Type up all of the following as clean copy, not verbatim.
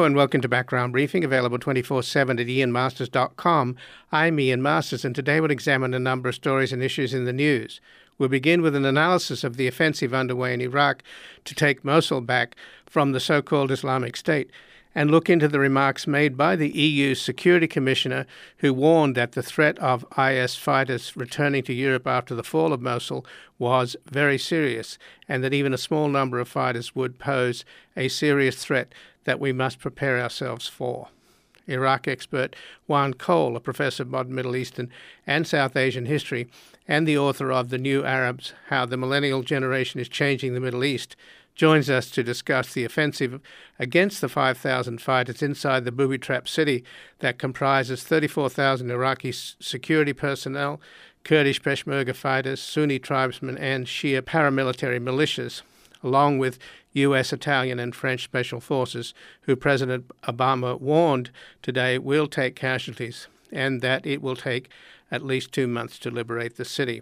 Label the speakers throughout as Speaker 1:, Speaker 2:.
Speaker 1: Hello and welcome to Background Briefing, available 24/7 at ianmasters.com. I'm Ian Masters, and today we'll examine a number of stories and issues in the news. We'll begin with an analysis of the offensive underway in Iraq to take Mosul back from the so-called Islamic State, and look into the remarks made by the EU Security Commissioner, who warned that the threat of IS fighters returning to Europe after the fall of Mosul was very serious, and that even a small number of fighters would pose a serious threat that we must prepare ourselves for. Iraq expert Juan Cole, a professor of modern Middle Eastern and South Asian history, and the author of The New Arabs, How the Millennial Generation is Changing the Middle East, joins us to discuss the offensive against the 5,000 fighters inside the booby-trapped city that comprises 34,000 Iraqi security personnel, Kurdish Peshmerga fighters, Sunni tribesmen, and Shia paramilitary militias, along with U.S., Italian, and French special forces, who President Obama warned today will take casualties, and that it will take at least 2 months to liberate the city.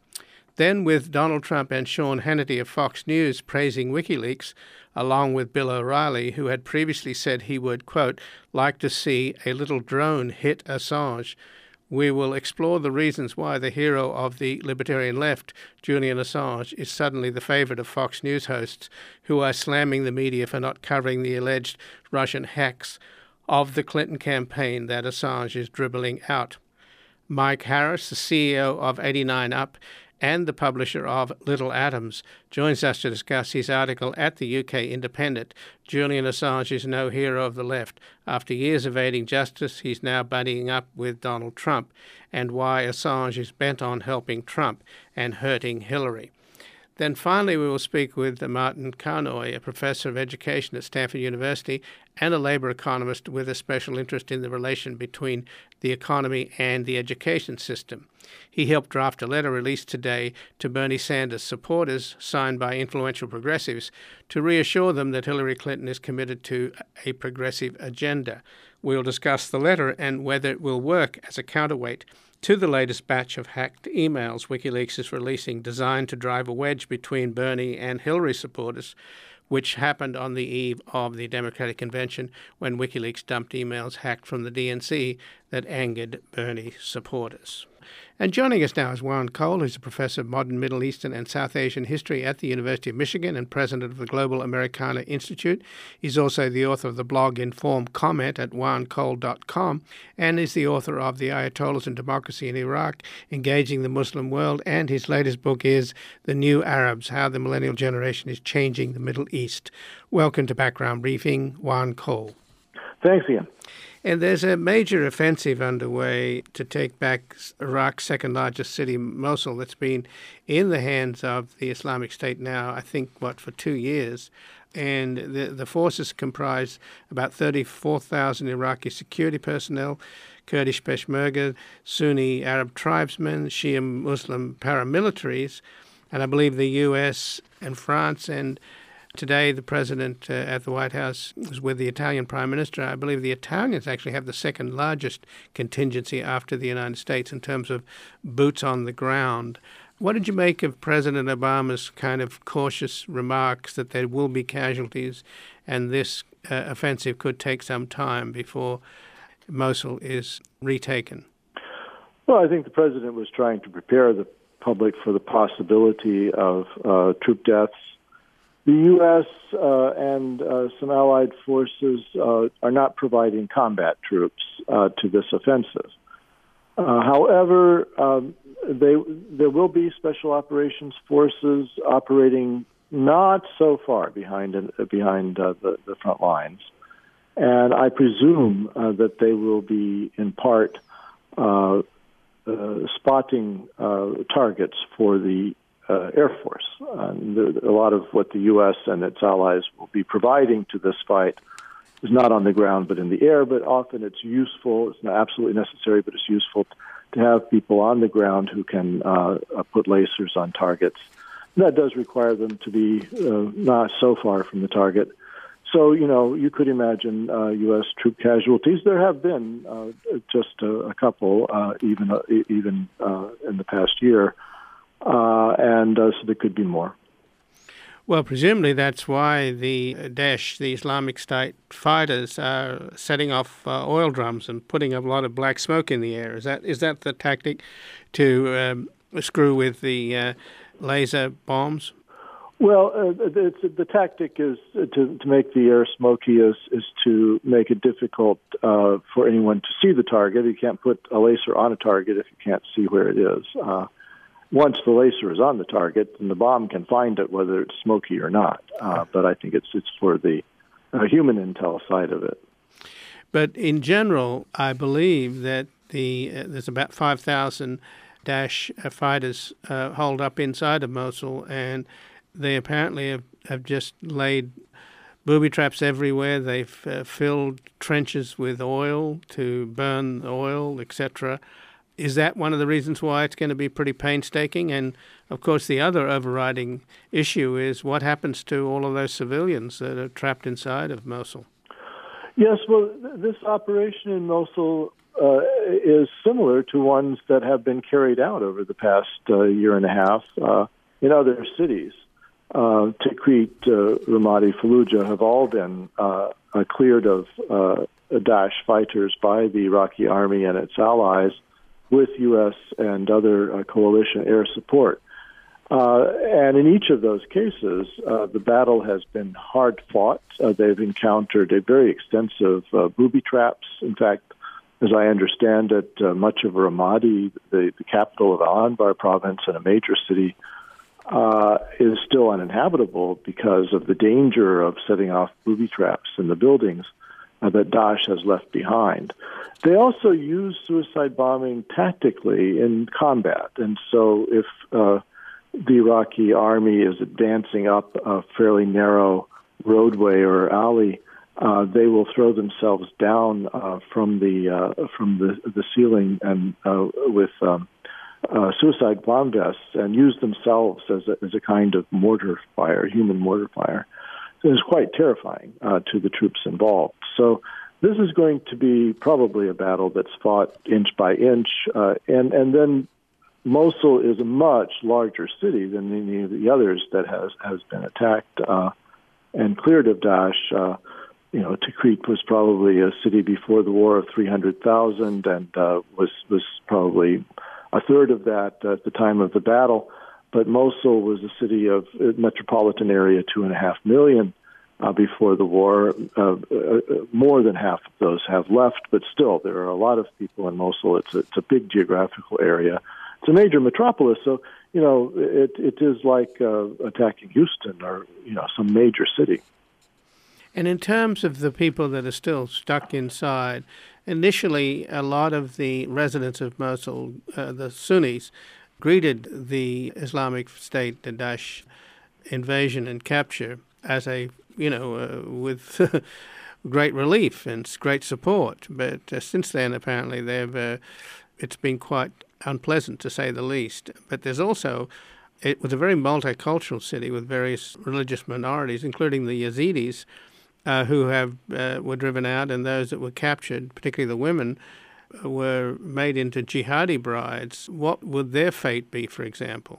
Speaker 1: Then, with Donald Trump and Sean Hannity of Fox News praising WikiLeaks, along with Bill O'Reilly, who had previously said he would, quote, like to see a little drone hit Assange, we will explore the reasons why the hero of the libertarian left, Julian Assange, is suddenly the favorite of Fox News hosts, who are slamming the media for not covering the alleged Russian hacks of the Clinton campaign that Assange is dribbling out. Mike Harris, the CEO of 89up and the publisher of Little Atoms, joins us to discuss his article at the UK Independent, Julian Assange is no hero of the left. After years evading justice, he's now buddying up with Donald Trump, and why Assange is bent on helping Trump and hurting Hillary. Then finally, we will speak with Martin Carnoy, a professor of education at Stanford University and a labor economist with a special interest in the relation between the economy and the education system. He helped draft a letter released today to Bernie Sanders supporters, signed by influential progressives, to reassure them that Hillary Clinton is committed to a progressive agenda. We'll discuss the letter and whether it will work as a counterweight to the latest batch of hacked emails WikiLeaks is releasing, designed to drive a wedge between Bernie and Hillary supporters, which happened on the eve of the Democratic Convention when WikiLeaks dumped emails hacked from the DNC that angered Bernie supporters. And joining us now is Juan Cole, who's a professor of modern Middle Eastern and South Asian history at the University of Michigan and president of the Global Americana Institute. He's also the author of the blog Informed Comment at juancole.com and is the author of The Ayatollahs and Democracy in Iraq, Engaging the Muslim World, and his latest book is The New Arabs, How the Millennial Generation is Changing the Middle East. Welcome to Background Briefing, Juan Cole.
Speaker 2: Thanks, Ian.
Speaker 1: And there's a major offensive underway to take back Iraq's second largest city, Mosul, that's been in the hands of the Islamic State now, I think, for 2 years. And the forces comprise about 34,000 Iraqi security personnel, Kurdish Peshmerga, Sunni Arab tribesmen, Shia Muslim paramilitaries, and I believe the U.S. and France. And today, the president at the White House was with the Italian prime minister. I believe the Italians actually have the second largest contingency after the United States in terms of boots on the ground. What did you make of President Obama's kind of cautious remarks that there will be casualties and this offensive could take some time before Mosul is retaken?
Speaker 2: Well, I think the president was trying to prepare the public for the possibility of troop deaths. The U.S. And some allied forces are not providing combat troops to this offensive. However, there will be special operations forces operating not so far behind the front lines, and I presume that they will be in part spotting targets for the Air Force. A lot of what the U.S. and its allies will be providing to this fight is not on the ground but in the air, but often it's useful. It's not absolutely necessary, but it's useful to have people on the ground who can put lasers on targets. And that does require them to be not so far from the target. So, you could imagine U.S. troop casualties. There have been just a couple, even in the past year. And so there could be more.
Speaker 1: Well, presumably that's why the Daesh, the Islamic State fighters, are setting off oil drums and putting a lot of black smoke in the air. Is that the tactic to screw with the laser bombs?
Speaker 2: Well, the tactic is to make the air smoky is to make it difficult for anyone to see the target. You can't put a laser on a target if you can't see where it is. Once the laser is on the target, then the bomb can find it whether it's smoky or not. But I think it's for the human intel side of it.
Speaker 1: But in general, I believe that there's about 5,000 Daesh fighters holed up inside of Mosul, and they apparently have just laid booby traps everywhere. They've filled trenches with oil to burn oil, etc. Is that one of the reasons why it's going to be pretty painstaking? And, of course, the other overriding issue is what happens to all of those civilians that are trapped inside of Mosul?
Speaker 2: Yes, well, this operation in Mosul is similar to ones that have been carried out over the past year and a half in other cities. Tikrit, Ramadi, Fallujah have all been cleared of Daesh fighters by the Iraqi army and its allies with U.S. and other coalition air support. And in each of those cases, the battle has been hard fought. They've encountered a very extensive booby traps. In fact, as I understand it, much of Ramadi, the capital of Al-Anbar province and a major city, is still uninhabitable because of the danger of setting off booby traps in the buildings that Daesh has left behind. They also use suicide bombing tactically in combat. And so if the Iraqi army is advancing up a fairly narrow roadway or alley, they will throw themselves down from the ceiling and with suicide bomb vests and use themselves as a kind of mortar fire, human mortar fire. So it's quite terrifying to the troops involved. So this is going to be probably a battle that's fought inch by inch, and then Mosul is a much larger city than any of the others that has been attacked and cleared of Daesh. Tikrit was probably a city before the war of 300,000 and was probably a third of that at the time of the battle. But Mosul was a city of metropolitan area, 2.5 million before the war. More than half of those have left, but still there are a lot of people in Mosul. It's a big geographical area. It's a major metropolis, so it is like attacking Houston or some major city.
Speaker 1: And in terms of the people that are still stuck inside, initially a lot of the residents of Mosul, the Sunnis, greeted the Islamic State, the Daesh invasion and capture as with great relief and great support. But since then, apparently, it's been quite unpleasant, to say the least. But there's also, it was a very multicultural city with various religious minorities, including the Yazidis, who were driven out, and those that were captured, particularly the women, were made into jihadi brides. What would their fate be, for example?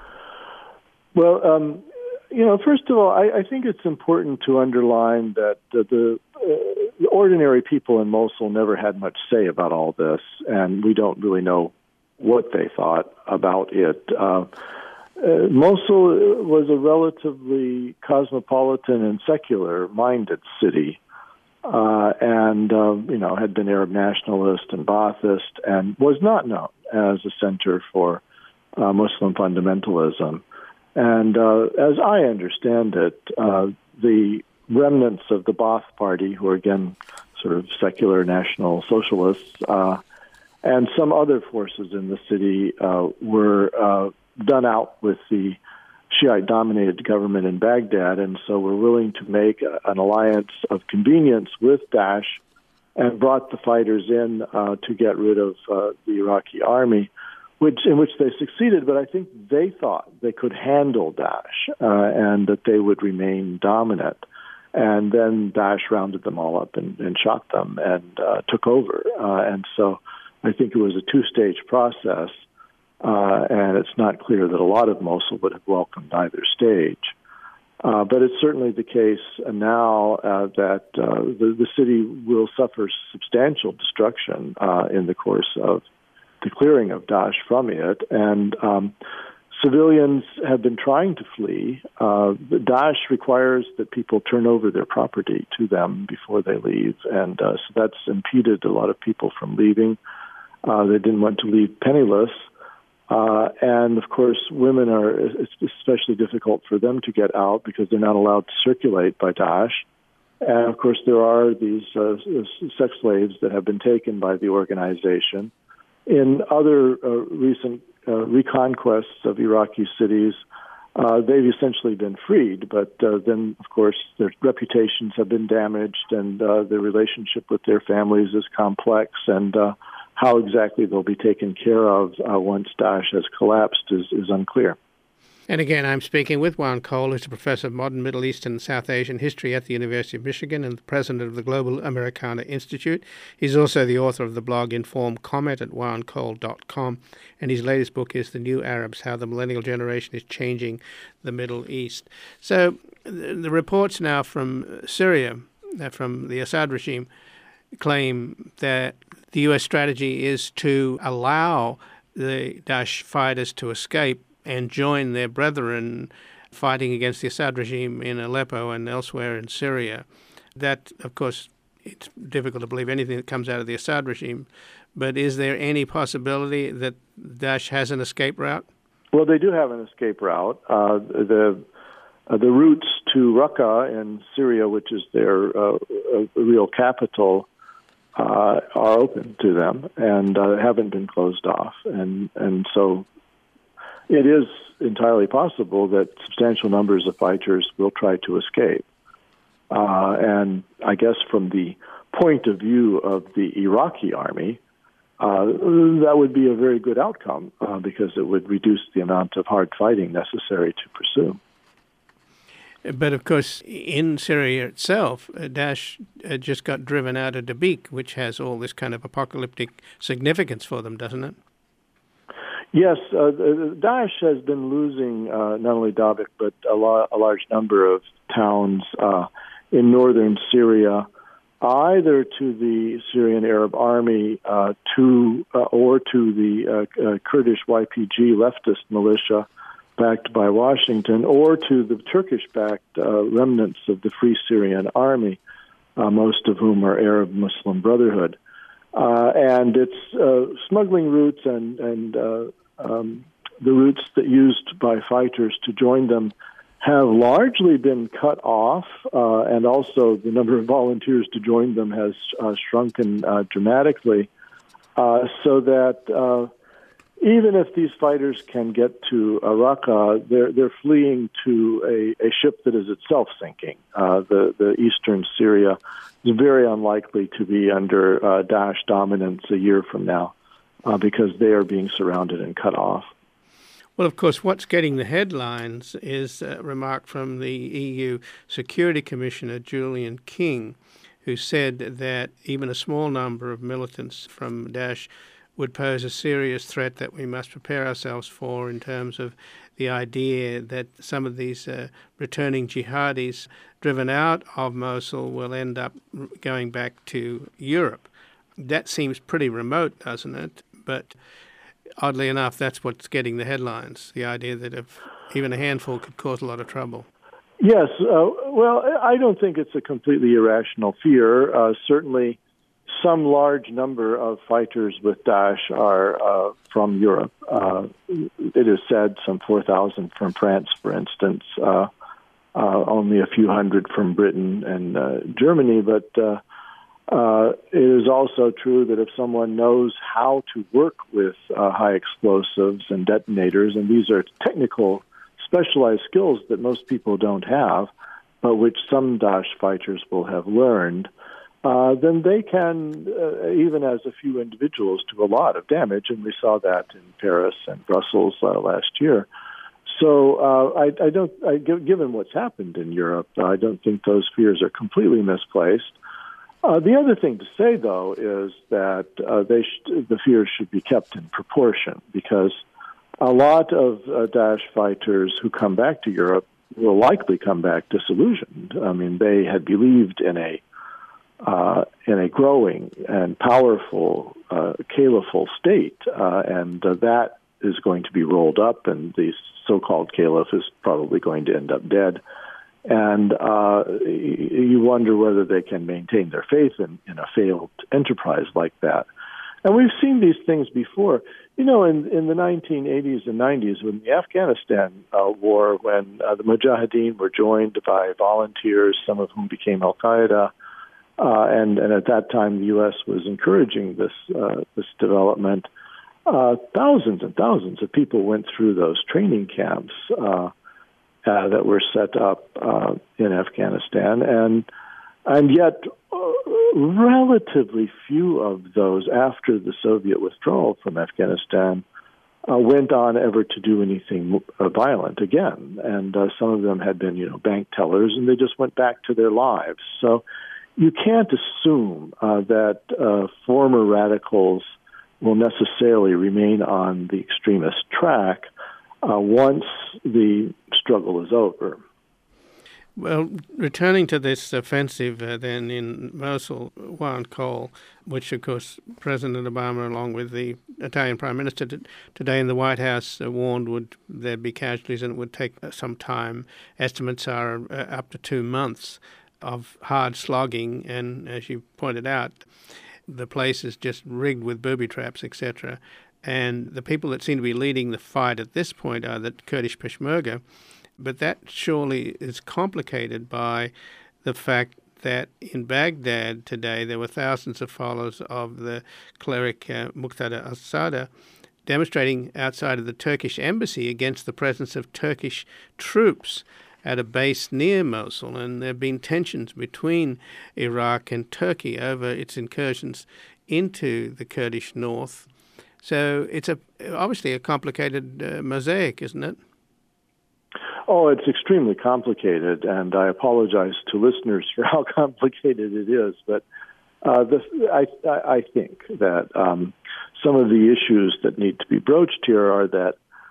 Speaker 2: Well, first of all, I think it's important to underline that the ordinary people in Mosul never had much say about all this, and we don't really know what they thought about it. Mosul was a relatively cosmopolitan and secular-minded city, and had been Arab nationalist and Ba'athist, and was not known as a center for Muslim fundamentalism. And as I understand it, the remnants of the Ba'ath Party, who are again sort of secular national socialists, and some other forces in the city were done out with the Shiite-dominated government in Baghdad, and so were willing to make an alliance of convenience with Daesh and brought the fighters in to get rid of the Iraqi army, in which they succeeded, but I think they thought they could handle Daesh and that they would remain dominant. And then Daesh rounded them all up and shot them and took over. And so I think it was a two-stage process, and it's not clear that a lot of Mosul would have welcomed either stage. But it's certainly the case now that the city will suffer substantial destruction in the course of the clearing of Daesh from it. And civilians have been trying to flee. Daesh requires that people turn over their property to them before they leave. And so that's impeded a lot of people from leaving. They didn't want to leave penniless. And, of course, women it's especially difficult for them to get out because they're not allowed to circulate by Daesh. And, of course, there are these sex slaves that have been taken by the organization. In other recent reconquests of Iraqi cities, they've essentially been freed. But then, of course, their reputations have been damaged and their relationship with their families is complex. And how exactly they'll be taken care of once Daesh has collapsed is unclear.
Speaker 1: And again, I'm speaking with Juan Cole, who's a professor of modern Middle Eastern and South Asian history at the University of Michigan and the president of the Global Americana Institute. He's also the author of the blog Informed Comment at juancole.com, and his latest book is The New Arabs, How the Millennial Generation is Changing the Middle East. So the reports now from Syria, from the Assad regime, claim that the U.S. strategy is to allow the Daesh fighters to escape and join their brethren fighting against the Assad regime in Aleppo and elsewhere in Syria. That, of course, it's difficult to believe anything that comes out of the Assad regime, but is there any possibility that Daesh has an escape route?
Speaker 2: Well, they do have an escape route. The routes to Raqqa in Syria, which is their real capital, are open to them and haven't been closed off. And so it is entirely possible that substantial numbers of fighters will try to escape. And I guess from the point of view of the Iraqi army, that would be a very good outcome because it would reduce the amount of hard fighting necessary to pursue.
Speaker 1: But, of course, in Syria itself, Daesh just got driven out of Dabiq, which has all this kind of apocalyptic significance for them, doesn't it?
Speaker 2: Yes, Daesh has been losing not only Dabiq, but a large number of towns in northern Syria, either to the Syrian Arab Army or to the Kurdish YPG leftist militia, backed by Washington, or to the Turkish-backed remnants of the Free Syrian Army, most of whom are Arab Muslim Brotherhood. And its smuggling routes and the routes that used by fighters to join them have largely been cut off, and also the number of volunteers to join them has shrunken dramatically, so that even if these fighters can get to Raqqa, they're fleeing to a ship that is itself sinking. The eastern Syria is very unlikely to be under Daesh dominance a year from now because they are being surrounded and cut off.
Speaker 1: Well, of course, what's getting the headlines is a remark from the EU Security Commissioner Julian King, who said that even a small number of militants from Daesh would pose a serious threat that we must prepare ourselves for in terms of the idea that some of these returning jihadis driven out of Mosul will end up going back to Europe. That seems pretty remote, doesn't it? But oddly enough, that's what's getting the headlines, the idea that if even a handful could cause a lot of trouble.
Speaker 2: Yes. Well, I don't think it's a completely irrational fear. Certainly, some large number of fighters with Daesh are from Europe. It is said some 4,000 from France, for instance, only a few hundred from Britain and Germany. But it is also true that if someone knows how to work with high explosives and detonators, and these are technical, specialized skills that most people don't have, but which some Daesh fighters will have learned, then they can, even as a few individuals, do a lot of damage, and we saw that in Paris and Brussels last year. So given what's happened in Europe, I don't think those fears are completely misplaced. The other thing to say, though, is that the fears should be kept in proportion, because a lot of Daesh fighters who come back to Europe will likely come back disillusioned. I mean, they had believed in a growing and powerful caliphal state, and that is going to be rolled up, and the so-called caliph is probably going to end up dead. And you wonder whether they can maintain their faith in a failed enterprise like that. And we've seen these things before. In the 1980s and 90s, when the Afghanistan war, when the Mujahideen were joined by volunteers, some of whom became Al-Qaeda, and at that time the U.S. was encouraging this development, thousands and thousands of people went through those training camps that were set up in Afghanistan, and yet relatively few of those, after the Soviet withdrawal from Afghanistan, went on ever to do anything violent again. And some of them had been, bank tellers, and they just went back to their lives. So you can't assume that former radicals will necessarily remain on the extremist track once the struggle is over.
Speaker 1: Well, returning to this offensive then in Mosul, Juan Cole, which of course President Obama, along with the Italian Prime Minister today in the White House, warned would there be casualties and it would take some time. Estimates are up to 2 months of hard slogging, and as you pointed out, the place is just rigged with booby traps, etc. And the people that seem to be leading the fight at this point are the Kurdish Peshmerga. But that surely is complicated by the fact that in Baghdad today there were thousands of followers of the cleric Muqtada al-Sadr demonstrating outside of the Turkish embassy against the presence of Turkish troops at a base near Mosul. And there have been tensions between Iraq and Turkey over its incursions into the Kurdish north. So it's obviously a complicated mosaic, isn't it?
Speaker 2: Oh, it's extremely complicated, and I apologize to listeners for how complicated it is. But I think that some of the issues that need to be broached here are that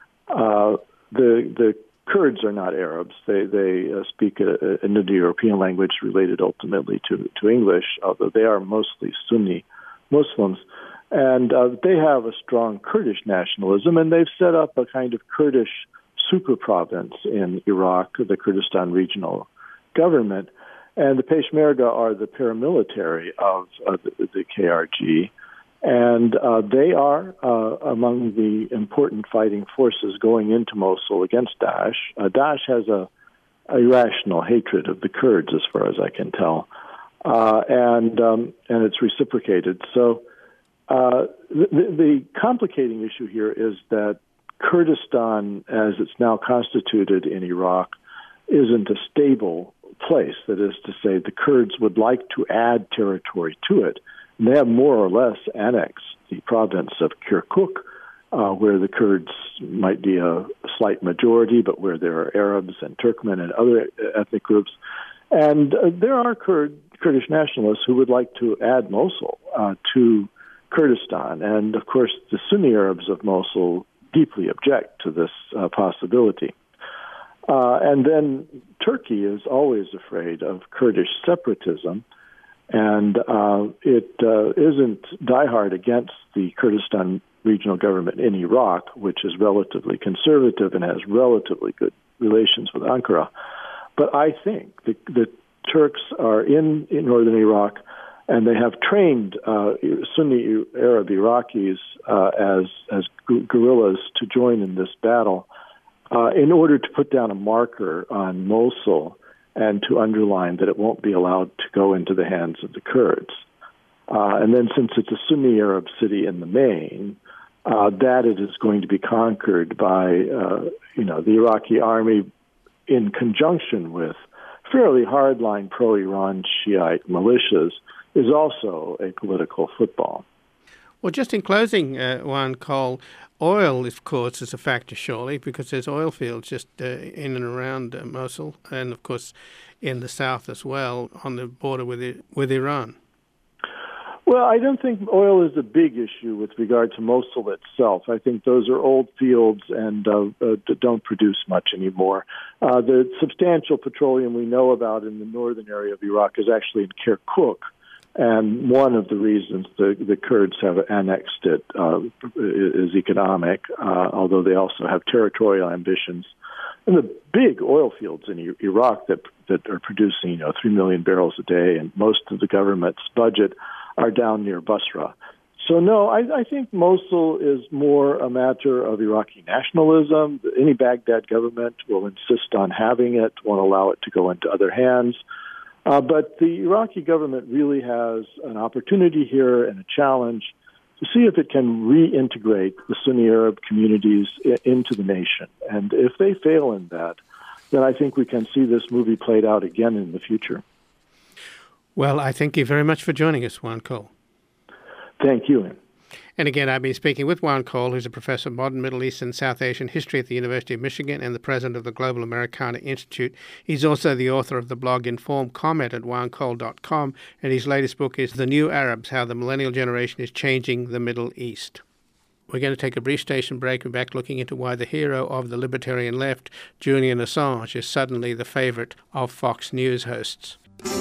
Speaker 2: the Kurds are not Arabs. They speak an Indo-European language related ultimately to English, although they are mostly Sunni Muslims. And they have a strong Kurdish nationalism, and they've set up a kind of Kurdish super province in Iraq, the Kurdistan Regional Government, and the Peshmerga are the paramilitary of the KRG, and they are among the important fighting forces going into Mosul against Daesh. Daesh has a irrational hatred of the Kurds, as far as I can tell, and it's reciprocated. So the complicating issue here is that Kurdistan, as it's now constituted in Iraq, isn't a stable place. That is to say, the Kurds would like to add territory to it. And they have more or less annexed the province of Kirkuk, where the Kurds might be a slight majority, but where there are Arabs and Turkmen and other ethnic groups. And there are Kurdish nationalists who would like to add Mosul to Kurdistan. And, of course, the Sunni Arabs of Mosul deeply object to this possibility. And then Turkey is always afraid of Kurdish separatism, and it isn't diehard against the Kurdistan Regional Government in Iraq, which is relatively conservative and has relatively good relations with Ankara. But I think the Turks are in northern Iraq, and they have trained Sunni Arab Iraqis as guerrillas to join in this battle in order to put down a marker on Mosul and to underline that it won't be allowed to go into the hands of the Kurds. And then since it's a Sunni Arab city in the main, that it is going to be conquered by the Iraqi army in conjunction with fairly hardline pro-Iran Shiite militias is also a political football.
Speaker 1: Well, just in closing, Juan Cole, oil, of course, is a factor, surely, because there's oil fields just in and around Mosul, and, of course, in the south as well, on the border with Iran.
Speaker 2: Well, Well, I don't think oil is a big issue with regard to Mosul itself. I think those are old fields and don't produce much anymore. The substantial petroleum we know about in the northern area of Iraq is actually in Kirkuk. And one of the reasons the Kurds have annexed it is economic, although they also have territorial ambitions. And the big oil fields in Iraq that are producing 3 million barrels a day, and most of the government's budget are down near Basra. So no, I think Mosul is more a matter of Iraqi nationalism. Any Baghdad government will insist on having it, won't allow it to go into other hands. But the Iraqi government really has an opportunity here and a challenge to see if it can reintegrate the Sunni Arab communities into the nation. And if they fail in that, then I think we can see this movie played out again in the future.
Speaker 1: Well, I thank you very much for joining us, Juan Cole.
Speaker 2: Thank you, Ian.
Speaker 1: And again, I've been speaking with Juan Cole, who's a professor of modern Middle East and South Asian history at the University of Michigan and the president of the Global Americana Institute. He's also the author of the blog Informed Comment at juancole.com, and his latest book is The New Arabs, How the Millennial Generation is Changing the Middle East. We're going to take a brief station break and back looking into why the hero of the libertarian left, Julian Assange, is suddenly the favorite of Fox News hosts.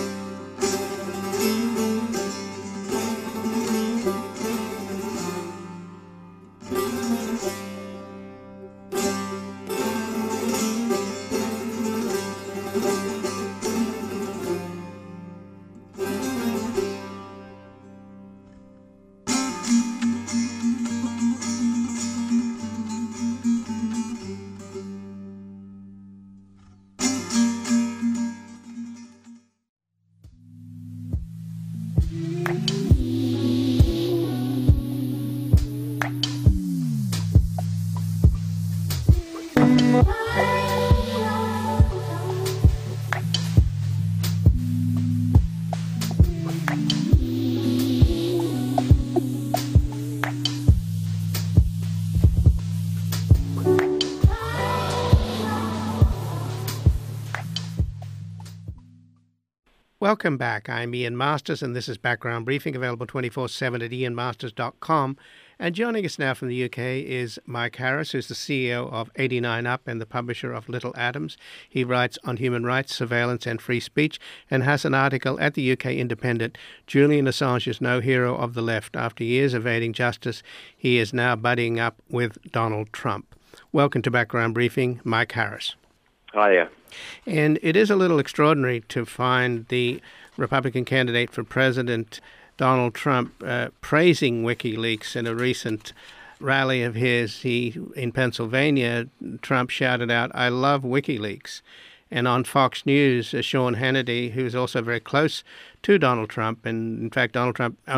Speaker 1: Welcome back. I'm Ian Masters, and this is Background Briefing, available 24/7 at ianmasters.com. And joining us now from the UK is Mike Harris, who's the CEO of 89up and the publisher of Little Atoms. He writes on human rights, surveillance and free speech, and has an article at the UK Independent, Julian Assange is no hero of the left. After years evading justice, he is now buddying up with Donald Trump. Welcome to Background Briefing, Mike Harris.
Speaker 3: Hiya.
Speaker 1: And it is a little extraordinary to find the Republican candidate for president, Donald Trump, praising WikiLeaks in a recent rally of his. In Pennsylvania, Trump shouted out, "I love WikiLeaks." And on Fox News, Sean Hannity, who's also very close to Donald Trump, and in fact, Donald Trump the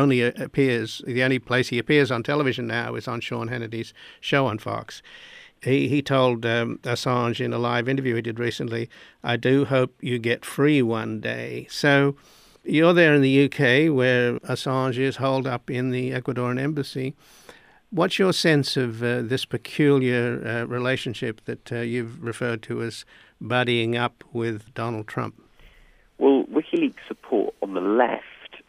Speaker 1: only place he appears on television now is on Sean Hannity's show on Fox. He told Assange in a live interview he did recently, "I do hope you get free one day." So you're there in the UK where Assange is holed up in the Ecuadorian embassy. What's your sense of this peculiar relationship that you've referred to as buddying up with Donald Trump?
Speaker 3: Well, WikiLeaks support on the left,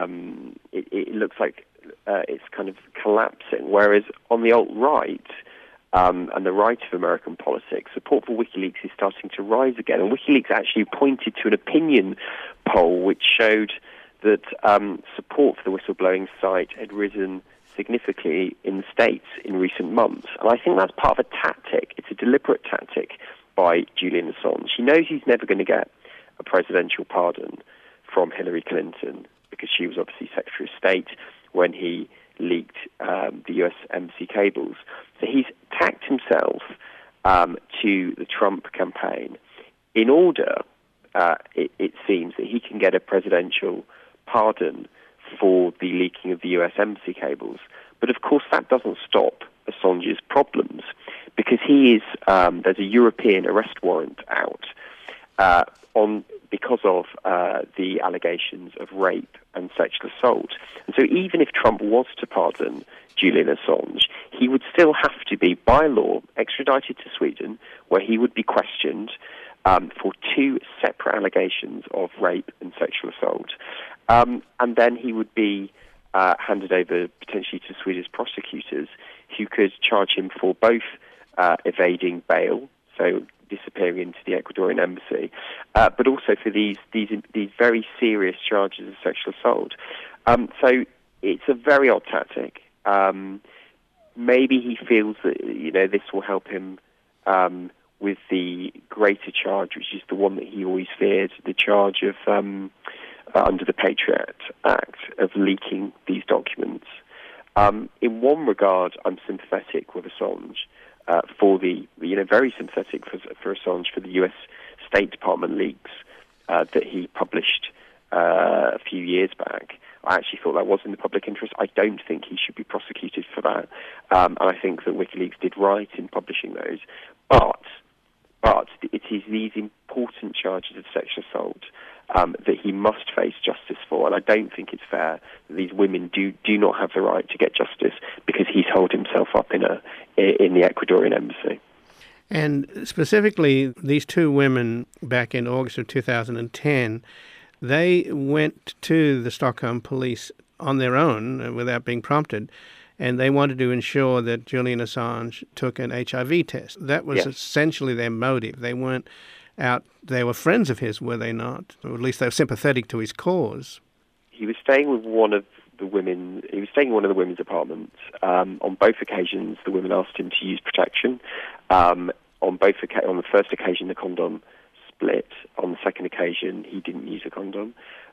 Speaker 3: it looks like it's kind of collapsing, whereas on the alt-right, and the right of American politics, support for WikiLeaks is starting to rise again. And WikiLeaks actually pointed to an opinion poll which showed that support for the whistleblowing site had risen significantly in the States in recent months. And I think that's part of a tactic. It's a deliberate tactic by Julian Assange. He knows he's never going to get a presidential pardon from Hillary Clinton because she was obviously Secretary of State when he leaked the U.S. embassy cables. So he's tacked himself to the Trump campaign in order, it seems, that he can get a presidential pardon for the leaking of the U.S. embassy cables. But of course that doesn't stop Assange's problems because there's a European arrest warrant out because of the allegations of rape and sexual assault. And so even if Trump was to pardon Julian Assange, he would still have to be, by law, extradited to Sweden, where he would be questioned for two separate allegations of rape and sexual assault. And then he would be handed over potentially to Swedish prosecutors who could charge him for both evading bail, so disappearing into the Ecuadorian embassy, but also for these very serious charges of sexual assault. So it's a very odd tactic. Maybe he feels that this will help him with the greater charge, which is the one that he always feared, the charge of under the Patriot Act of leaking these documents. In one regard, I'm sympathetic with Assange. Very sympathetic for Assange for the U.S. State Department leaks that he published a few years back. I actually thought that was in the public interest. I don't think he should be prosecuted for that, and I think that WikiLeaks did right in publishing those. But it is these important charges of sexual assault that he must face justice for, and I don't think it's fair that these women do not have the right to get justice because he's holed himself up in the Ecuadorian embassy.
Speaker 1: And specifically, these two women back in August of 2010, they went to the Stockholm police on their own without being prompted, and they wanted to ensure that Julian Assange took an HIV test. That was essentially their motive. They weren't out. They were friends of his, were they not? Or at least they were sympathetic to his cause.
Speaker 3: He was staying with one of the women. He was staying in one of the women's apartments. On both occasions, the women asked him to use protection. On the first occasion, the condom split. On the second occasion, he didn't use a condom.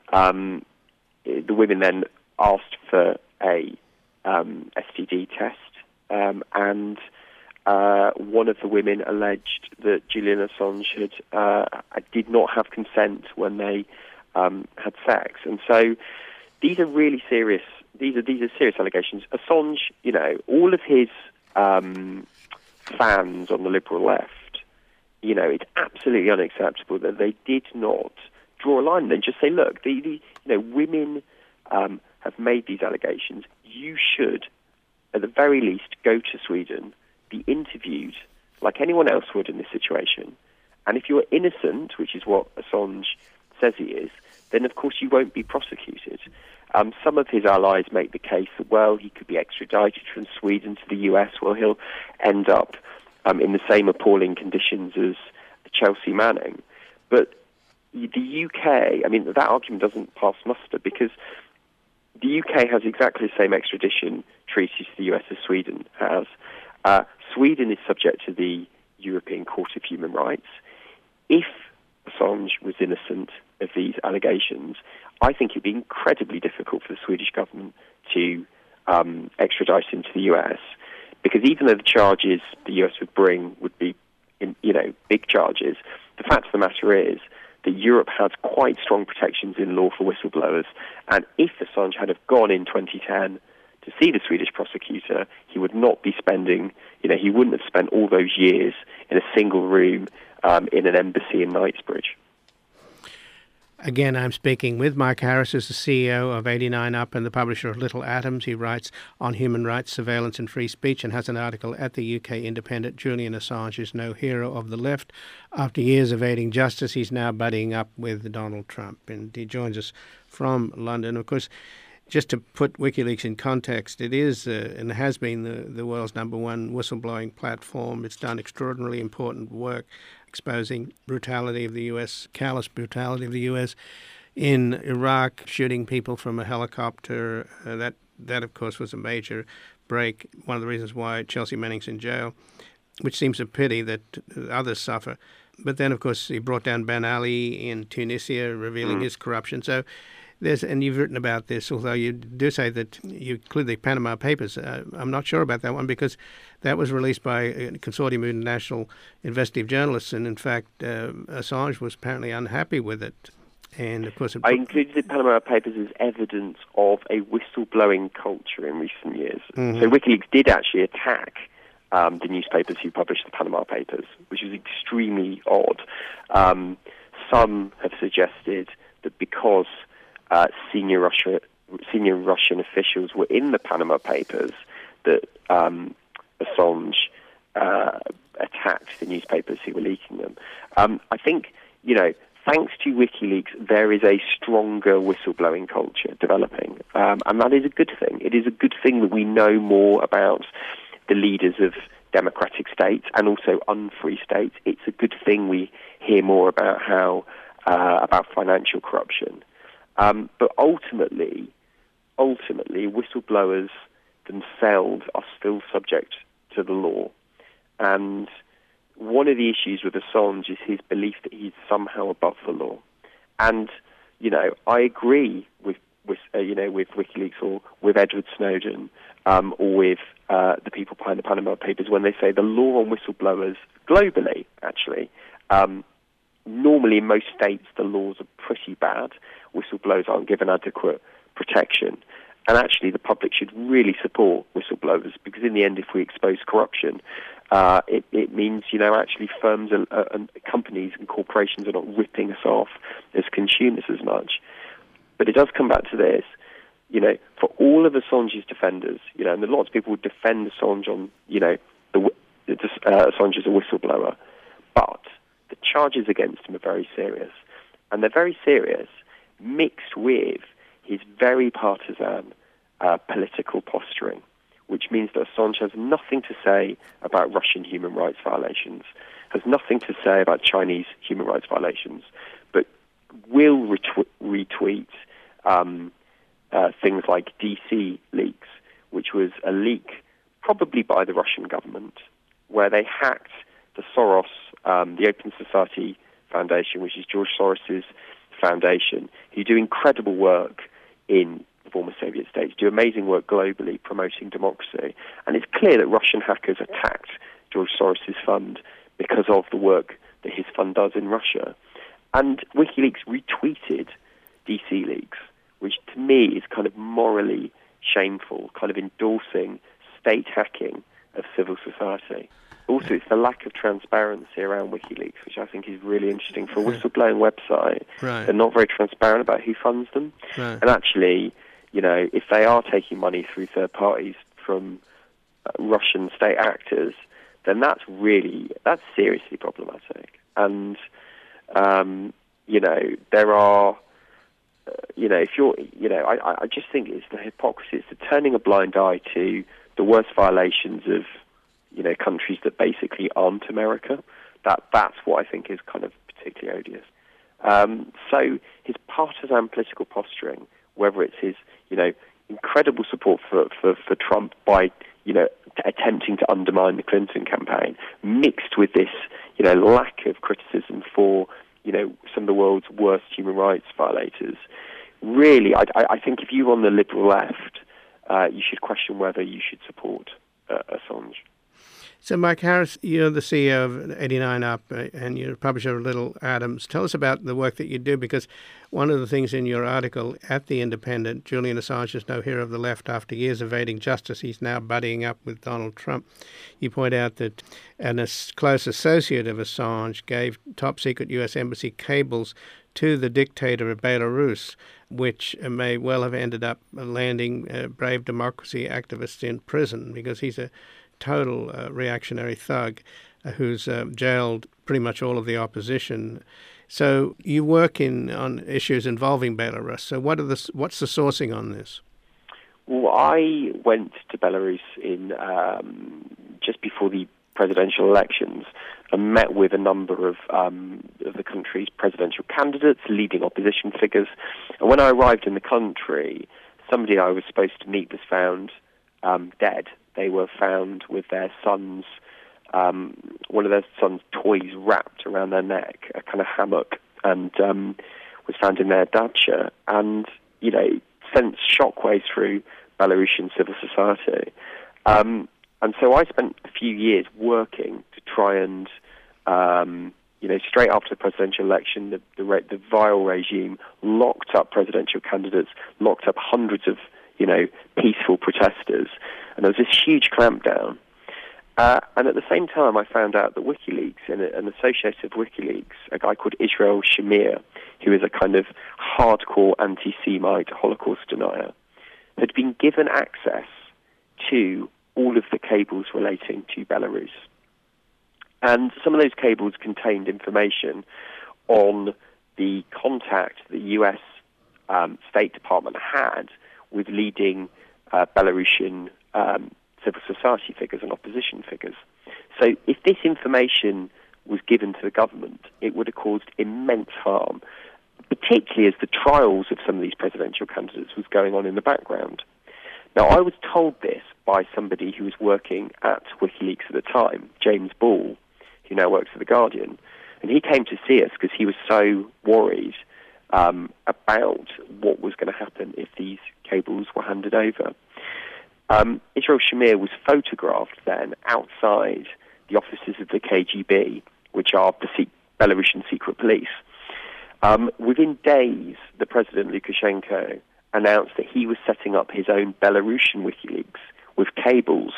Speaker 3: The women then asked for a STD test, and one of the women alleged that Julian Assange did not have consent when they had sex, and so these are really serious. These are serious allegations. Assange, all of his fans on the liberal left, it's absolutely unacceptable that they did not draw a line and just say, look, women have made these allegations. You should, at the very least, go to Sweden, be interviewed like anyone else would in this situation. And if you're innocent, which is what Assange says he is, then of course you won't be prosecuted. Some of his allies make the case that, well, he could be extradited from Sweden to the US. Well, he'll end up in the same appalling conditions as Chelsea Manning. But the UK, that argument doesn't pass muster because the UK has exactly the same extradition treaties to the US as Sweden has. Sweden is subject to the European Court of Human Rights. If Assange was innocent of these allegations, I think it would be incredibly difficult for the Swedish government to extradite him to the US, because even though the charges the US would bring would be, big charges, the fact of the matter is that Europe has quite strong protections in law for whistleblowers, and if Assange had have gone in 2010 to see the Swedish prosecutor, he would not be spending, he wouldn't have spent all those years in a single room in an embassy in Knightsbridge.
Speaker 1: Again, I'm speaking with Mike Harris, who's the CEO of 89UP and the publisher of Little Atoms. He writes on human rights, surveillance and free speech and has an article at the UK Independent. Julian Assange is no hero of the left. After years evading justice, he's now buddying up with Donald Trump. And he joins us from London. Of course, just to put WikiLeaks in context, it is and has been the world's #1 whistleblowing platform. It's done extraordinarily important work exposing brutality of the U.S., callous brutality of the U.S. in Iraq, shooting people from a helicopter. That, of course, was a major break, one of the reasons why Chelsea Manning's in jail, which seems a pity that others suffer. But then, of course, he brought down Ben Ali in Tunisia, revealing his corruption. So and you've written about this, although you do say that you include the Panama Papers. I'm not sure about that one because that was released by a consortium of international investigative journalists, and in fact, Assange was apparently unhappy with it. And of course,
Speaker 3: I included the Panama Papers as evidence of a whistleblowing culture in recent years. Mm-hmm. So WikiLeaks did actually attack the newspapers who published the Panama Papers, which is extremely odd. Some have suggested that because senior Russian officials were in the Panama Papers, that Assange attacked the newspapers who were leaking them. I think, thanks to WikiLeaks, there is a stronger whistleblowing culture developing, and that is a good thing. It is a good thing that we know more about the leaders of democratic states and also unfree states. It's a good thing we hear more about about financial corruption. But ultimately, whistleblowers themselves are still subject to the law. And one of the issues with Assange is his belief that he's somehow above the law. And, I agree with WikiLeaks or with Edward Snowden or with the people behind the Panama Papers when they say the law on whistleblowers globally, actually, normally in most states the laws are pretty bad. Whistleblowers aren't given adequate protection. And actually the public should really support whistleblowers because in the end, if we expose corruption, it means, actually firms and companies and corporations are not ripping us off as consumers as much. But it does come back to this, for all of Assange's defenders, and lots of people would defend Assange on, Assange as a whistleblower, but the charges against him are very serious. And they're very serious mixed with his very partisan political posturing, which means that Assange has nothing to say about Russian human rights violations, has nothing to say about Chinese human rights violations, but will retweet things like DC leaks, which was a leak probably by the Russian government, where they hacked the Soros, the Open Society Foundation, which is George Soros's foundation, who do incredible work in the former Soviet states, do amazing work globally promoting democracy. And it's clear that Russian hackers attacked George Soros's fund because of the work that his fund does in Russia. And WikiLeaks retweeted DC leaks, which to me is kind of morally shameful, kind of endorsing state hacking of civil society. Also, it's the lack of transparency around WikiLeaks, which I think is really interesting. For a whistleblowing website,
Speaker 1: Right.
Speaker 3: They're not very transparent about who funds them.
Speaker 1: Right.
Speaker 3: And actually, if they are taking money through third parties from Russian state actors, then that's seriously problematic. And, there are, if you're, I just think it's the hypocrisy, it's the turning a blind eye to the worst violations of, countries that basically aren't America. That's what I think is kind of particularly odious. So his partisan political posturing, whether it's his, incredible support for Trump by, attempting to undermine the Clinton campaign, mixed with this, lack of criticism for, some of the world's worst human rights violators. Really, I think if you're on the liberal left, you should question whether you should support Assange.
Speaker 1: So, Mike Harris, you're the CEO of 89UP and you're a publisher of Little Atoms. Tell us about the work that you do, because one of the things in your article at The Independent, Julian Assange is no hero of the left after years evading justice. He's now buddying up with Donald Trump. You point out that a close associate of Assange gave top-secret U.S. embassy cables to the dictator of Belarus, which may well have ended up landing brave democracy activists in prison, because he's a total reactionary thug who's jailed pretty much all of the opposition. So you work on issues involving Belarus. So what's the sourcing on this?
Speaker 3: Well, I went to Belarus in just before the presidential elections and met with a number of the country's presidential candidates, leading opposition figures. And when I arrived in the country, somebody I was supposed to meet was found dead. They were found with their son's, one of their son's toys wrapped around their neck, a kind of hammock, and was found in their dacha, and, sent shockwaves through Belarusian civil society. And so I spent a few years working to try and, straight after the presidential election, the vile regime locked up presidential candidates, locked up hundreds of, peaceful protesters, and there was this huge clampdown. And at the same time, I found out that WikiLeaks, and an associate of WikiLeaks, a guy called Israel Shamir, who is a kind of hardcore anti-Semite Holocaust denier, had been given access to all of the cables relating to Belarus. And some of those cables contained information on the contact the US State Department had with leading Belarusian civil society figures and opposition figures. So if this information was given to the government, it would have caused immense harm, particularly as the trials of some of these presidential candidates was going on in the background. Now, I was told this by somebody who was working at WikiLeaks at the time, James Ball, who now works for The Guardian, and he came to see us because he was so worried about what was going to happen if these cables were handed over. Israel Shamir was photographed then outside the offices of the KGB, which are the Belarusian secret police. Within days, the President Lukashenko announced that he was setting up his own Belarusian WikiLeaks with cables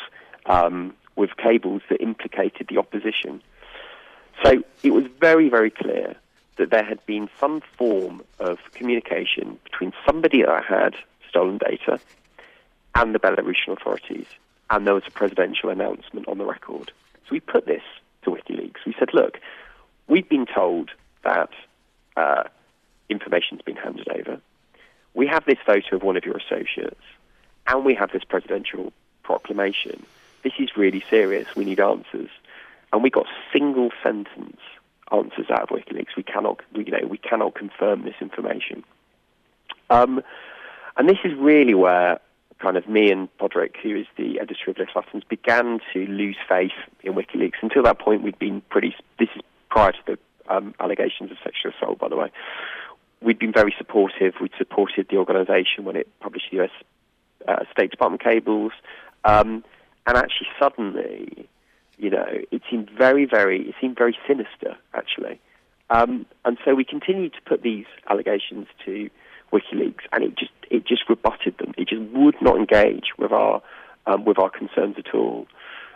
Speaker 3: that implicated the opposition. So it was very, very clear that there had been some form of communication between somebody that had stolen data and the Belarusian authorities, and there was a presidential announcement on the record. So we put this to WikiLeaks. We said, look, we've been told that information's been handed over. We have this photo of one of your associates, and we have this presidential proclamation. This is really serious. We need answers. And we got single sentence answers out of WikiLeaks. We cannot confirm this information. And this is really where kind of me and Podrick, who is the editor of Little Atoms, began to lose faith in WikiLeaks. Until that point, we'd been this is prior to the allegations of sexual assault, by the way. We'd been very supportive. We'd supported the organisation when it published the US State Department cables. And actually, suddenly, it seemed very sinister, actually. And so we continued to put these allegations to WikiLeaks, and it just rebutted them. It just would not engage with our concerns at all.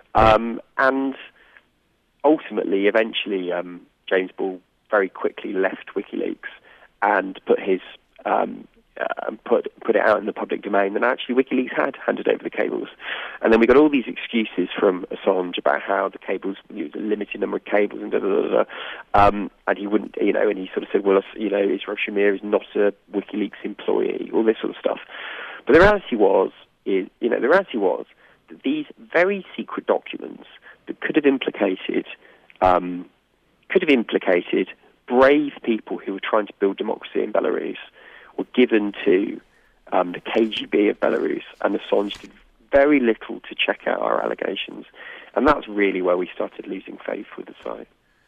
Speaker 3: And ultimately, eventually, James Ball very quickly left WikiLeaks and put his put it out in the public domain. And actually, WikiLeaks had handed over the cables. And then we got all these excuses from Assange about how the cables, there was a limited number of cables and and he wouldn't, and he sort of said, well, Israel Shamir is not a WikiLeaks employee, all this sort of stuff. But the reality was that these very secret documents that could have implicated brave people who were trying to build democracy in Belarus were given to the KGB of Belarus, and Assange did very little to check out our allegations. And that's really where we started losing faith with the site.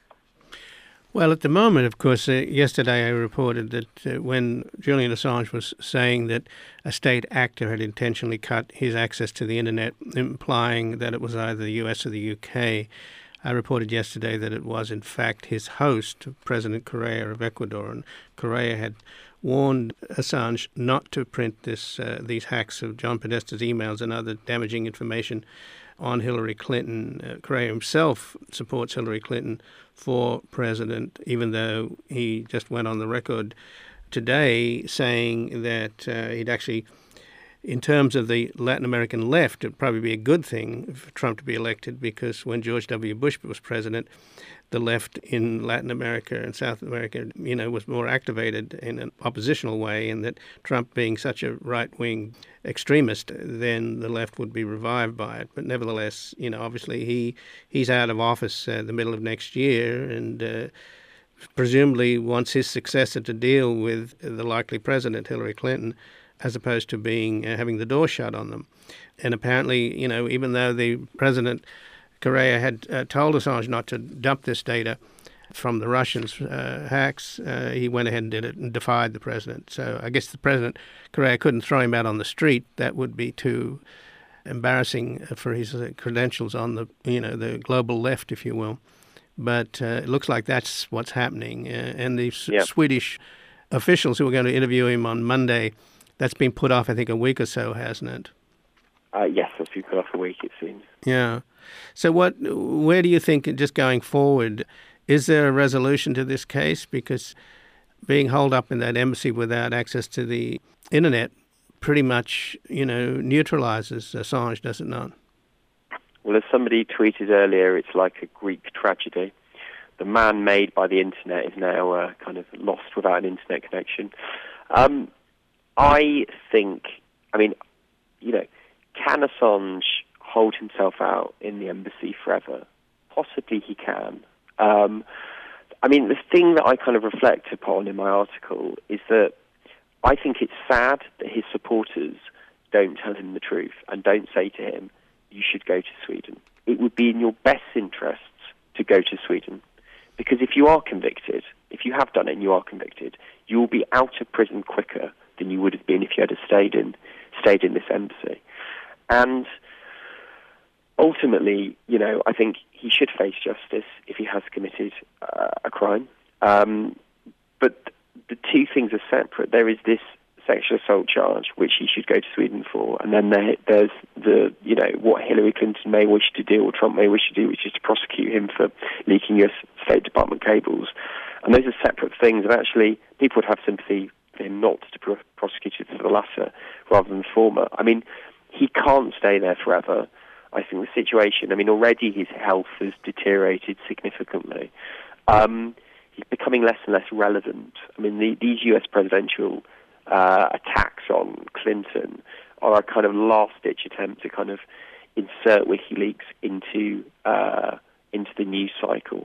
Speaker 1: Well, at the moment, of course, yesterday I reported that when Julian Assange was saying that a state actor had intentionally cut his access to the internet, implying that it was either the US or the UK, I reported yesterday that it was, in fact, his host, President Correa of Ecuador. And Correa had warned Assange not to print these hacks of John Podesta's emails and other damaging information on Hillary Clinton. Correa himself supports Hillary Clinton for president, even though he just went on the record today saying that he'd actually, in terms of the Latin American left, it'd probably be a good thing for Trump to be elected, because when George W. Bush was president, the left in Latin America and South America, was more activated in an oppositional way, and that Trump being such a right-wing extremist, then the left would be revived by it. But nevertheless, obviously he's out of office the middle of next year, and presumably wants his successor to deal with the likely president, Hillary Clinton, as opposed to having the door shut on them. And apparently, even though the president, Correa, had told Assange not to dump this data from the Russians' hacks, he went ahead and did it and defied the president. So I guess the president, Correa, couldn't throw him out on the street. That would be too embarrassing for his credentials on the global left, if you will. But it looks like that's what's happening. And the Swedish officials who are going to interview him on Monday, that's been put off, I think, a week or so, hasn't it?
Speaker 3: Yes, it's been put off a week, it seems.
Speaker 1: Yeah. So where do you think, just going forward, is there a resolution to this case? Because being holed up in that embassy without access to the internet pretty much, neutralizes Assange, does it not?
Speaker 3: Well, as somebody tweeted earlier, it's like a Greek tragedy. the man made by the internet is now kind of lost without an internet connection. I think, can Assange hold himself out in the embassy forever? Possibly he can. The thing that I kind of reflect upon in my article is that I think it's sad that his supporters don't tell him the truth and don't say to him, you should go to Sweden. It would be in your best interests to go to Sweden. Because if you are convicted, if you have done it and you are convicted, you will be out of prison quicker than you would have been if you had stayed in this embassy. And ultimately, I think he should face justice if he has committed a crime. But the two things are separate. There is this sexual assault charge, which he should go to Sweden for, and then there's what Hillary Clinton may wish to do or Trump may wish to do, which is to prosecute him for leaking US State Department cables. And those are separate things, and actually people would have sympathy for him not to prosecute it for the latter rather than the former. He can't stay there forever. I think the situation, already his health has deteriorated significantly. He's becoming less and less relevant. These US presidential attacks on Clinton are a kind of last-ditch attempt to kind of insert WikiLeaks into the news cycle.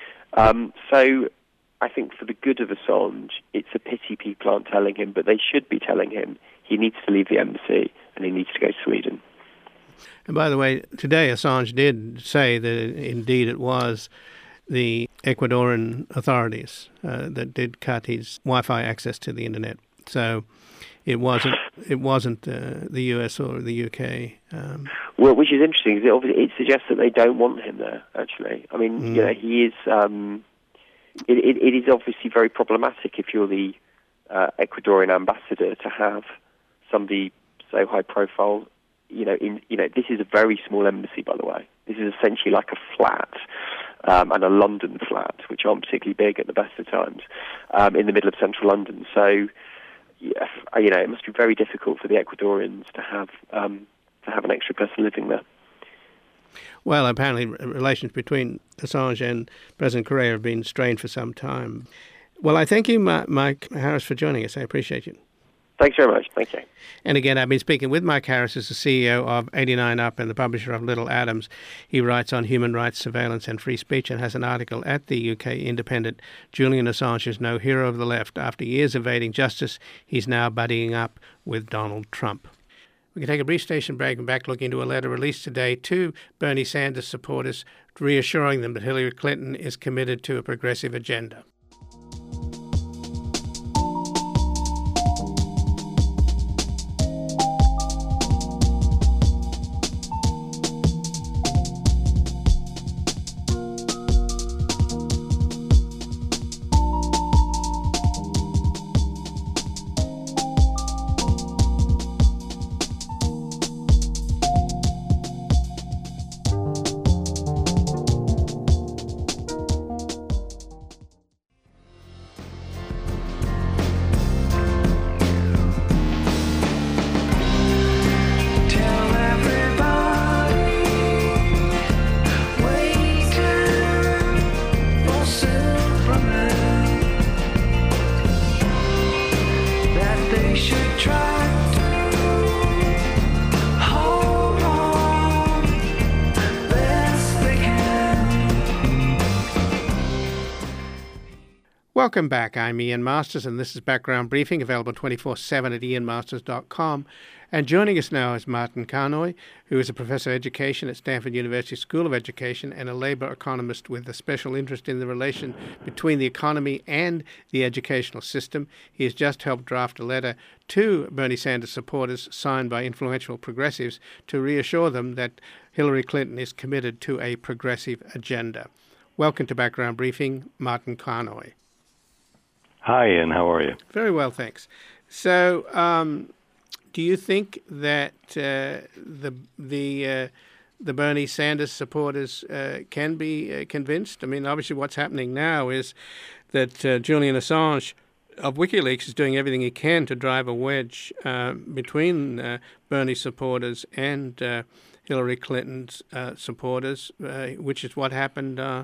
Speaker 3: So I think for the good of Assange, it's a pity people aren't telling him, but they should be telling him he needs to leave the embassy and he needs to go to Sweden.
Speaker 1: And by the way, today Assange did say that indeed it was the Ecuadorian authorities that did cut his Wi-Fi access to the internet. So it wasn't the US or the UK.
Speaker 3: Well, which is interesting because it suggests that they don't want him there. Actually, he is. It is obviously very problematic if you're the Ecuadorian ambassador to have somebody so high profile. This is a very small embassy, by the way. This is essentially like a flat, and a London flat, which aren't particularly big at the best of times, in the middle of central London. So, it must be very difficult for the Ecuadorians to have an extra person living there.
Speaker 1: Well, apparently relations between Assange and President Correa have been strained for some time. Well, I thank you, Mike Harris, for joining us. I appreciate you.
Speaker 3: Thanks very much. Thank you.
Speaker 1: And again, I've been speaking with Mike Harris, who's the CEO of 89Up and the publisher of Little Atoms. He writes on human rights, surveillance and free speech and has an article at the UK Independent. Julian Assange is no hero of the left. After years evading justice, he's now buddying up with Donald Trump. We can take a brief station break and back look into a letter released today to Bernie Sanders supporters, reassuring them that Hillary Clinton is committed to a progressive agenda. Welcome back. I'm Ian Masters, and this is Background Briefing, available 24/7 at ianmasters.com. And joining us now is Martin Carnoy, who is a professor of education at Stanford University School of Education and a labor economist with a special interest in the relation between the economy and the educational system. He has just helped draft a letter to Bernie Sanders supporters signed by influential progressives to reassure them that Hillary Clinton is committed to a progressive agenda. Welcome to Background Briefing, Martin Carnoy.
Speaker 4: Hi, Ian. How are you?
Speaker 1: Very well, thanks. So, do you think that the Bernie Sanders supporters can be convinced? I mean, obviously, what's happening now is that Julian Assange of WikiLeaks is doing everything he can to drive a wedge between Bernie supporters and Hillary Clinton's supporters, which is what happened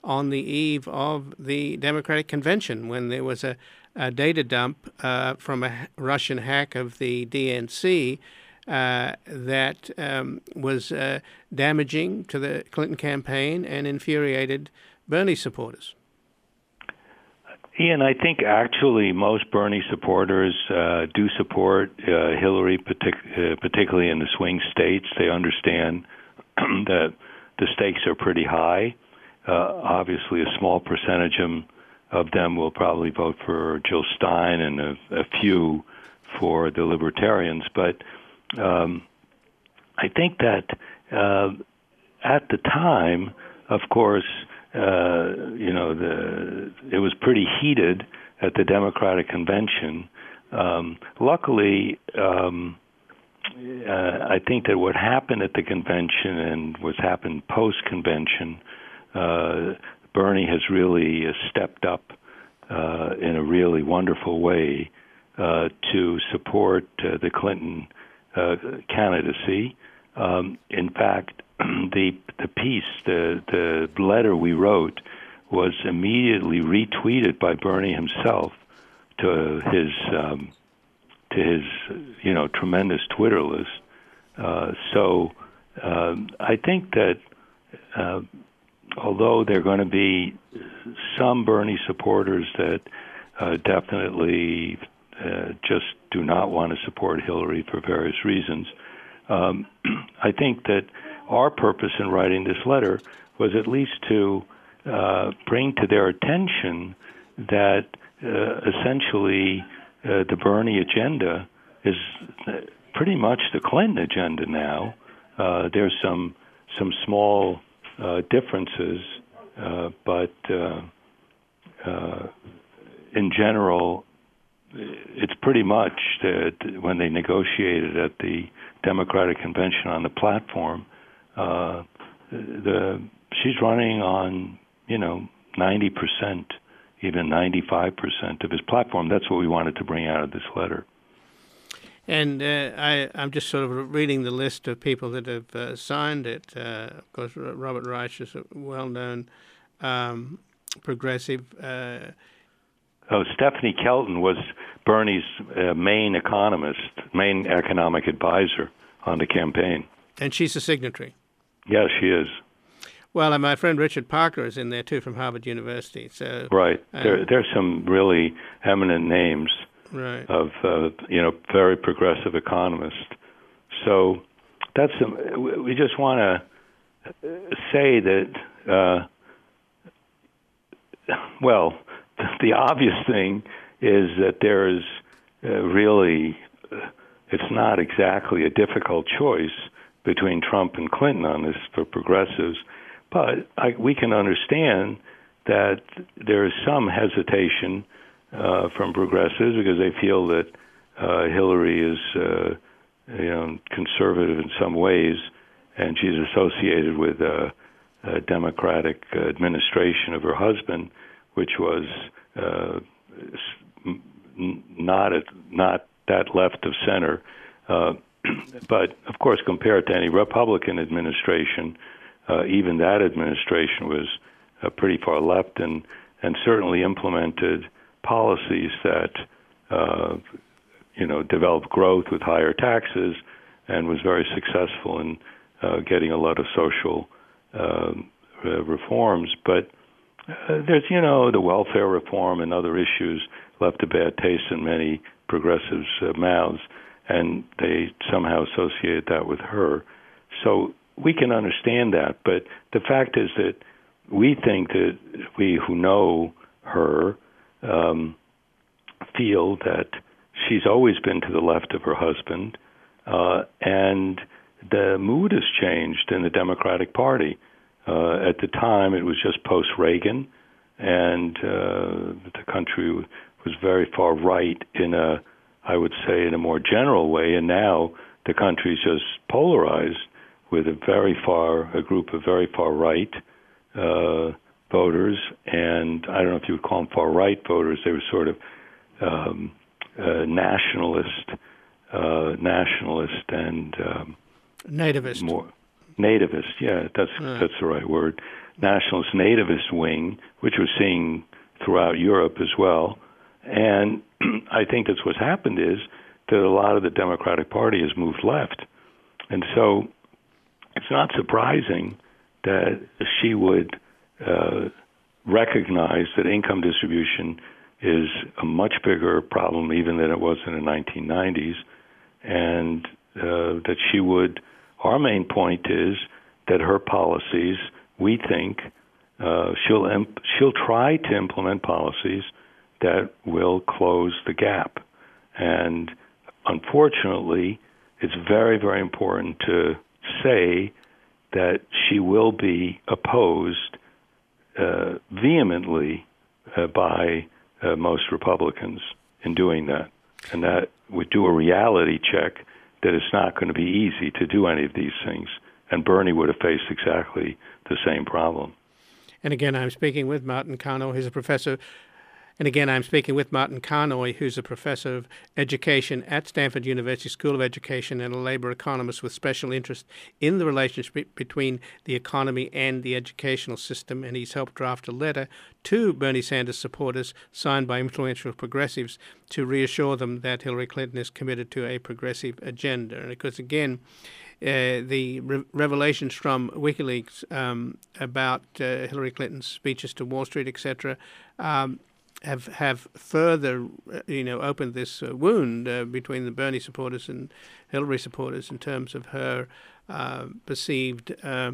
Speaker 1: on the eve of the Democratic Convention when there was a data dump from a Russian hack of the DNC that was damaging to the Clinton campaign and infuriated Bernie supporters.
Speaker 4: Ian, I think actually most Bernie supporters do support Hillary, particularly in the swing states. They understand that the stakes are pretty high. Obviously, a small percentage of them will probably vote for Jill Stein and a few for the Libertarians. But I think that at the time, of course, it was pretty heated at the Democratic Convention. Luckily, I think that what happened at the convention and what's happened post-convention, Bernie has really stepped up in a really wonderful way to support the Clinton candidacy. In fact, the piece, the letter we wrote, was immediately retweeted by Bernie himself to his tremendous Twitter list. So I think that although there are going to be some Bernie supporters that definitely just do not want to support Hillary for various reasons, I think that our purpose in writing this letter was at least to bring to their attention that essentially the Bernie agenda is pretty much the Clinton agenda now. There's some small differences, but in general, it's pretty much that when they negotiated at the Democratic Convention on the platform, she's running on 90%, even 95% of his platform. That's what we wanted to bring out of this letter.
Speaker 1: And I'm just sort of reading the list of people that have signed it. Of course, Robert Reich is a well-known progressive.
Speaker 4: Stephanie Kelton was Bernie's main economic advisor on the campaign.
Speaker 1: And she's a signatory.
Speaker 4: Yes, she is.
Speaker 1: Well, and my friend Richard Parker is in there too from Harvard University. So
Speaker 4: right, there's some really eminent names.
Speaker 1: Right.
Speaker 4: Of very progressive economists. So that's we just want to say that the obvious thing is that there is really it's not exactly a difficult choice between Trump and Clinton on this for progressives, but we can understand that there is some hesitation from progressives because they feel that Hillary is, conservative in some ways, and she's associated with a Democratic administration of her husband, which was not that left of center. But of course, compared to any Republican administration, even that administration was pretty far left and certainly implemented policies that developed growth with higher taxes and was very successful in getting a lot of social reforms. But there's the welfare reform and other issues left a bad taste in many progressives' mouths, and they somehow associate that with her. So we can understand that, but the fact is that we think that we who know her feel that she's always been to the left of her husband, and the mood has changed in the Democratic Party. At the time, it was just post-Reagan, and the country was very far right I would say, in a more general way, and now the country's just polarized with a group of very far right voters, and I don't know if you would call them far-right voters. They were sort of nationalist and
Speaker 1: nativist.
Speaker 4: More Nativist, yeah, that's the right word. Nationalist nativist wing, which we're seeing throughout Europe as well. And I think that's what's happened is that a lot of the Democratic Party has moved left. And so it's not surprising that she would recognize that income distribution is a much bigger problem even than it was in the 1990s, and that she would, our main point is that her policies, we think, she'll try to implement policies that will close the gap. And unfortunately, it's very, very important to say that she will be opposed vehemently by most Republicans in doing that. And that would do a reality check that it's not going to be easy to do any of these things. And Bernie would have faced exactly the same problem.
Speaker 1: And again, I'm speaking with Martin Carnoy, who's a professor. And again, I'm speaking with Martin Carnoy, who's a professor of education at Stanford University School of Education and a labor economist with special interest in the relationship between the economy and the educational system. And he's helped draft a letter to Bernie Sanders supporters signed by influential progressives to reassure them that Hillary Clinton is committed to a progressive agenda. And of course, again, the revelations from WikiLeaks about Hillary Clinton's speeches to Wall Street, etc., have further, opened this wound between the Bernie supporters and Hillary supporters in terms of her perceived, and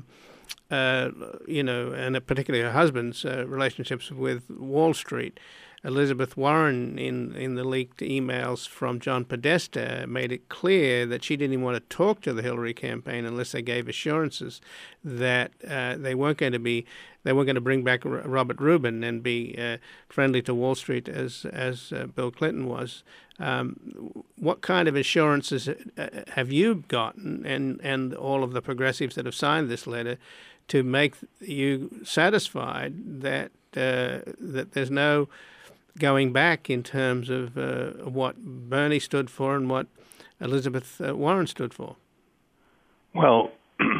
Speaker 1: particularly her husband's relationships with Wall Street. Elizabeth Warren, in the leaked emails from John Podesta, made it clear that she didn't even want to talk to the Hillary campaign unless they gave assurances that they weren't going to bring back Robert Rubin and be friendly to Wall Street as Bill Clinton was. What kind of assurances have you gotten, and all of the progressives that have signed this letter, to make you satisfied that that there's no going back in terms of what Bernie stood for and what Elizabeth Warren stood for? Well,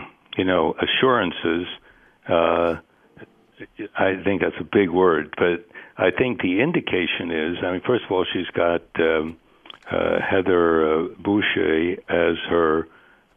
Speaker 4: assurances, I think that's a big word, but I think the indication is, first of all, she's got Heather Boushey as her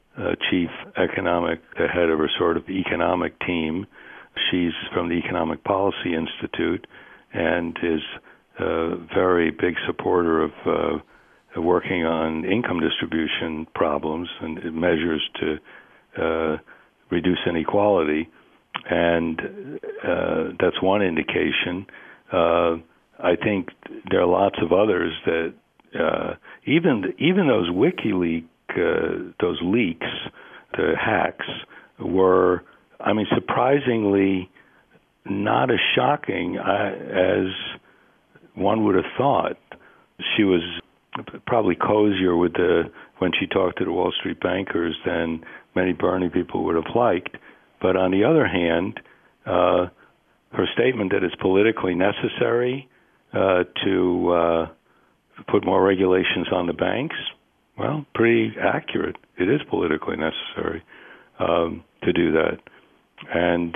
Speaker 4: the head of her sort of economic team. She's from the Economic Policy Institute and is a very big supporter of working on income distribution problems and measures to reduce inequality. And that's one indication. I think there are lots of others that even those WikiLeaks, those leaks, the hacks, were, surprisingly not as shocking as one would have thought. She was probably cozier when she talked to the Wall Street bankers than many Bernie people would have liked. But on the other hand, her statement that it's politically necessary to put more regulations on the banks, well, pretty accurate. It is politically necessary to do that, and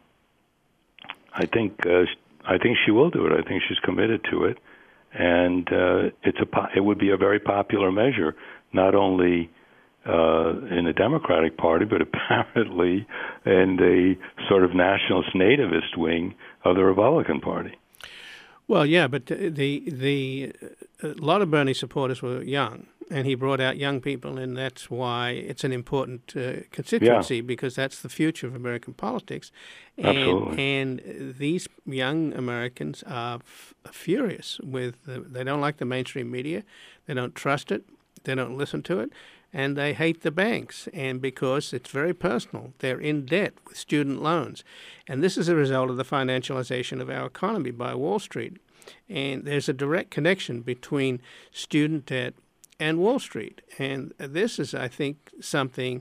Speaker 4: I think she will do it. I think she's committed to it, and it would be a very popular measure, not only in the Democratic Party, but apparently in the sort of nationalist nativist wing of the Republican Party.
Speaker 1: Well, yeah, but a lot of Bernie supporters were young, and he brought out young people, and that's why it's an important constituency, because that's the future of American politics.
Speaker 4: Absolutely.
Speaker 1: And these young Americans are furious with they don't like the mainstream media, they don't trust it, they don't listen to it, and they hate the banks. And because it's very personal, they're in debt with student loans. And this is a result of the financialization of our economy by Wall Street. And there's a direct connection between student debt and Wall Street. And this is, I think, something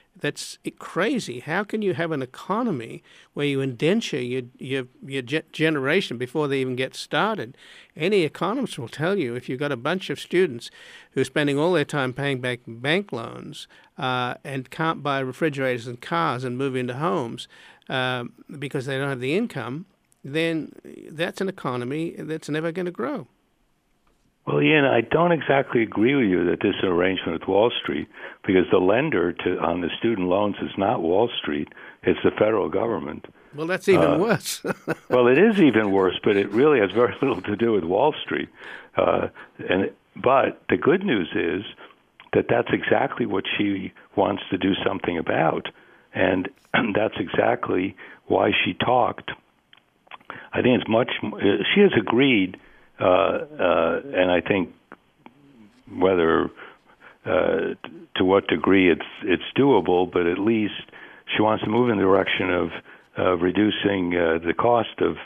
Speaker 1: That's crazy. How can you have an economy where you indenture your generation before they even get started? Any economist will tell you if you've got a bunch of students who are spending all their time paying back bank loans and can't buy refrigerators and cars and move into homes because they don't have the income, then that's an economy that's never going to grow.
Speaker 4: Well, Ian, I don't exactly agree with you that this is an arrangement with Wall Street, because the lender on the student loans is not Wall Street, it's the federal government.
Speaker 1: Well, that's even worse.
Speaker 4: Well, it is even worse, but it really has very little to do with Wall Street. But the good news is that that's exactly what she wants to do something about, and that's exactly why she talked. I think she has agreed. And I think whether to what degree it's doable, but at least she wants to move in the direction of reducing the cost of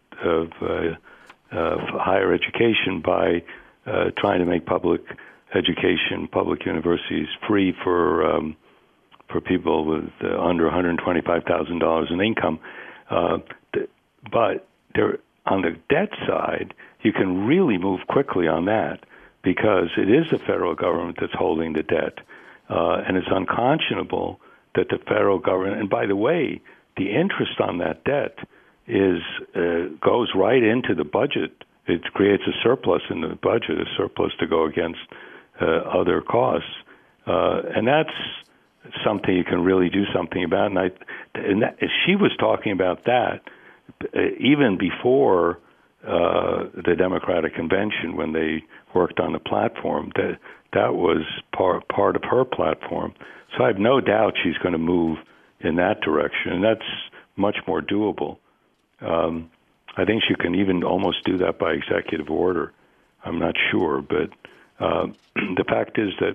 Speaker 4: higher education by trying to make public education, public universities free for people with under $125,000 in income. But on the debt side, you can really move quickly on that, because it is the federal government that's holding the debt. And it's unconscionable that the federal government, and by the way, the interest on that debt goes right into the budget. It creates a surplus in the budget, a surplus to go against other costs. And that's something you can really do something about. And she was talking about that even before the Democratic Convention, when they worked on the platform. That was part of her platform. So I have no doubt she's going to move in that direction, and that's much more doable. I think she can even almost do that by executive order. I'm not sure, but the fact is that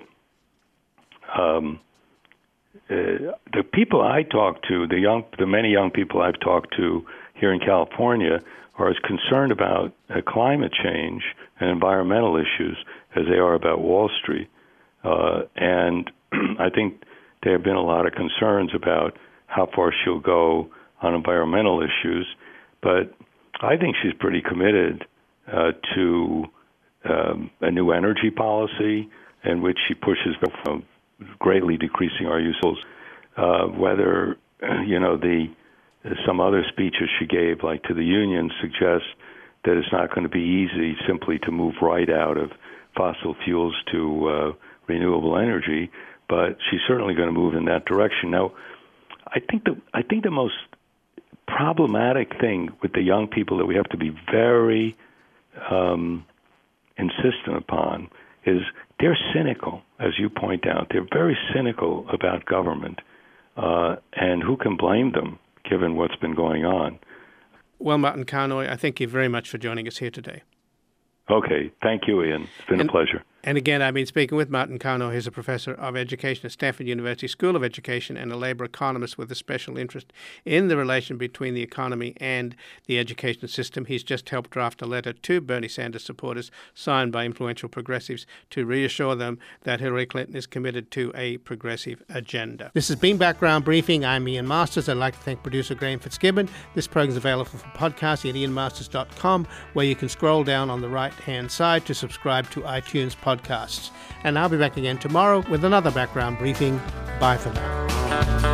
Speaker 4: the people I talk to, the many young people I've talked to here in California, are as concerned about climate change and environmental issues as they are about Wall Street. And I think there have been a lot of concerns about how far she'll go on environmental issues, but I think she's pretty committed to a new energy policy in which she pushes for greatly decreasing our use of whether, some other speeches she gave, like to the union, suggest that it's not going to be easy simply to move right out of fossil fuels to renewable energy, but she's certainly going to move in that direction. Now, I think the most problematic thing with the young people that we have to be very insistent upon is they're cynical, as you point out. They're very cynical about government, and who can blame them, given what's been going on?
Speaker 1: Well, Martin Carnoy, I thank you very much for joining us here today.
Speaker 4: Okay. Thank you, Ian. It's been a pleasure.
Speaker 1: And again, I've been speaking with Martin Carnoy, who's a professor of education at Stanford University School of Education and a labor economist with a special interest in the relation between the economy and the education system. He's just helped draft a letter to Bernie Sanders supporters signed by influential progressives to reassure them that Hillary Clinton is committed to a progressive agenda. This has been Background Briefing. I'm Ian Masters. I'd like to thank producer Graham Fitzgibbon. This program is available for podcasting at ianmasters.com, where you can scroll down on the right-hand side to subscribe to iTunes podcasts. And I'll be back again tomorrow with another Background Briefing. Bye for now.